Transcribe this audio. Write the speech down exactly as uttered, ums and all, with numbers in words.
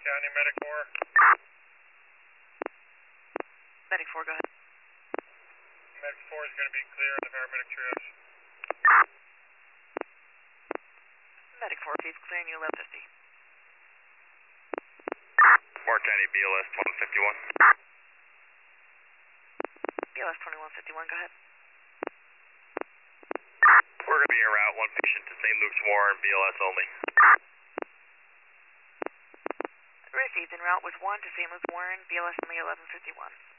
County Medic four. Medic four, go ahead. Medic four is going to be clear on the paramedic triage. Medic four, keep clearing you eleven fifty. Mark County B L S twenty-one fifty-one. B L S twenty-one fifty-one, go ahead. We're going to be en route, one patient to Saint Luke's Warren, B L S only. Received en route with one to Saint Luke's Warren, B L S only eleven fifty-one.